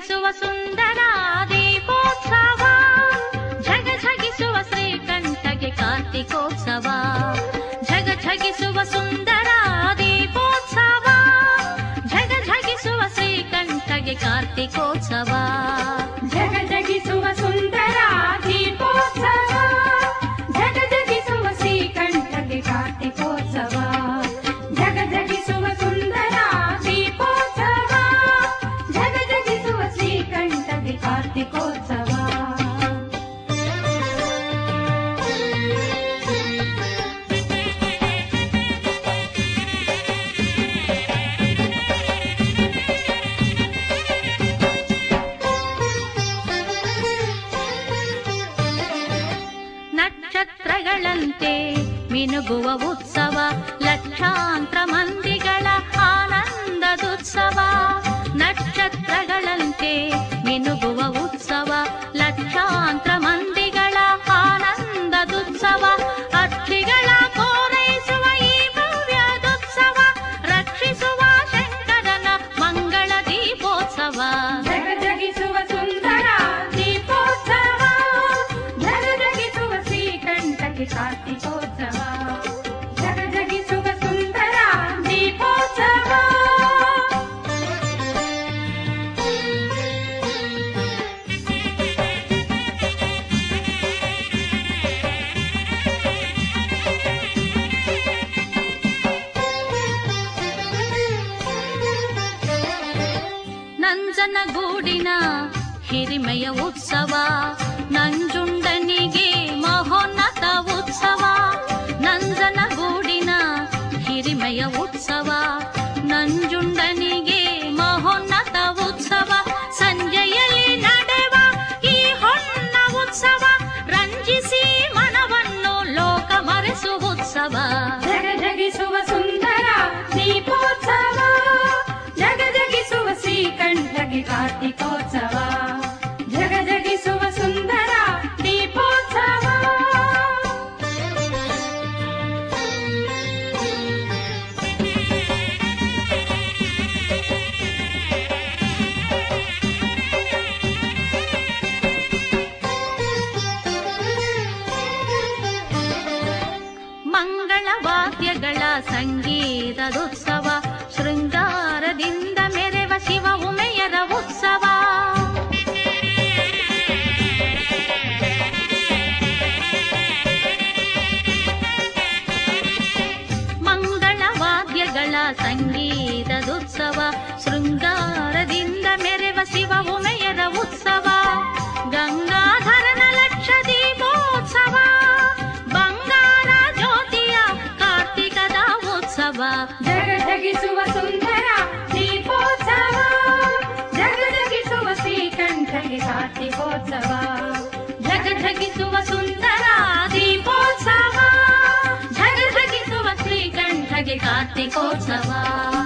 ಝಗಿಸುವ ಸುಂದರ ದೀಪೋತ್ಸವ, ಝಗ ಝಗಿಸುವ ಶ್ರೀಕಂಠಗೆ ಕಾರ್ತಿಕೋತ್ಸವ. ಝಗ ಝಗಿಸುವ ಸುಂದರ ದೀಪೋತ್ಸವ, ಝಗ ಝಗಿಸುವ ಶ್ರೀಕಂಠಗೆ ಕಾರ್ತಿಕೋತ್ಸವ. ಝಗ ಝಗಿಸುವ ಸುಂದರ ದೀಪೋತ್ಸವ, ಝಗ ಝಗಿಸುವ ಶ್ರೀಕಂಠಗೆ ಕಾರ್ತಿಕೋತ್ಸವ. ಝಗ ಝಗಿಸುವ ಸುಂದರ ದೀಪೋತ್ಸವ, ಝಗ ಝಗಿಸುವ ಶ್ರೀಕಂಠಗೆ ಕಾರ್ತಿಕೋತ್ಸವ. ನಕ್ಷತ್ರಗಳಂತೆ ಮಿನುಗುವ ಉತ್ಸವ, ಲಕ್ಷಾಂತರ ಮಂದಿಗಳ ಆನಂದದುತ್ಸವ. ನಕ್ಷತ್ರಗಳಂತೆ ಮಿನುಗುವ ಉತ್ಸವ, ಲಕ್ಷಾಂತರ ಮಂದಿಗಳ ಆನಂದದುತ್ಸವ. ಅಕ್ಷಿಗಳ ಕೋರೈಸುವ ಈ ಭವ್ಯದುತ್ಸವ, ರಕ್ಷಿಸುವ ಶಂಕರನ ಮಂಗಳ ದೀಪೋತ್ಸವ. ಝಗ ಝಗಿಸುವ ಸುಂದರ ದೀಪೋತ್ಸವ, ಝಗ ಝಗಿಸುವ ಶ್ರೀಕಂಠಗೆ ಕಾರ್ತಿಕೋತ್ಸವ. ಝಗ ಝಗಿಸುವ ಸುಂದರ ದೀಪೋತ್ಸವ. ನಂಜನಗೂಡಿನ ಹಿರಿಮೆಯ ಉತ್ಸವ, ನಂಜುಂಡನಿಗೆ ಮಹೋನ್ನತ ಉತ್ಸವ. ನಂಜನಗೂಡಿನ ಹಿರಿಮೆಯ ಉತ್ಸವ, ನಂಜುಂಡನಿಗೆ ಮಹೋನ್ನತ ಉತ್ಸವ. ಸಂಜೆಯಲ್ಲಿ ನಡೆವ ಈ ಹೊನ್ನ ಉತ್ಸವ, ರಂಜಿಸಿ ಮನವನ್ನು ಲೋಕ ಮರೆಸುವ ಉತ್ಸವ. ಝಗ ಝಗಿಸುವ ಸುಂದರ ದೀಪೋತ್ಸವ, ಝಗ ಝಗಿಸುವ ಶ್ರೀಕಂಠಗೆ ಕಾರ್ತಿಕೋತ್ಸವ. ಝಗ ಝಗಿಸುವ ಸುಂದರ ದೀಪೋತ್ಸವ. ಮಂಗಳವಾದ್ಯಗಳ ಸಂಗೀತದುತ್ಸವ, ಶೃಂಗಾರದಿಂದ ಮೆರೆವ ಶಿವ ಉಮೆಯರ ಉತ್ಸವ. ಮಂಗಳವಾದ್ಯಗಳ ಸಂಗೀತದುತ್ಸವ, ಶೃಂಗಾರದಿಂದ ಮೆರೆವ ಶಿವ ಉಮೆಯರ ಉತ್ಸವ. ಗಂಗಾಧರನ ಲಕ್ಷ ದೀಪೋತ್ಸವ, ಬಂಗಾರ ಜ್ಯೋತಿಯ ಕಾರ್ತಿಕದ ಉತ್ಸವ. ಝಗ ಝಗಿಸುವ ಸುಂದರ ದೀಪೋತ್ಸವ, ಝಗ ಝಗಿಸುವ ಶ್ರೀಕಂಠಗೆ ಕಾರ್ತಿಕೋತ್ಸವ. ಝಗ ಝಗಿಸುವ ಸುಂದರ ದೀಪೋತ್ಸವ, ಝಗ ಝಗಿಸುವ ಶ್ರೀಕಂಠಗೆ ಕಾರ್ತಿಕೋತ್ಸವ.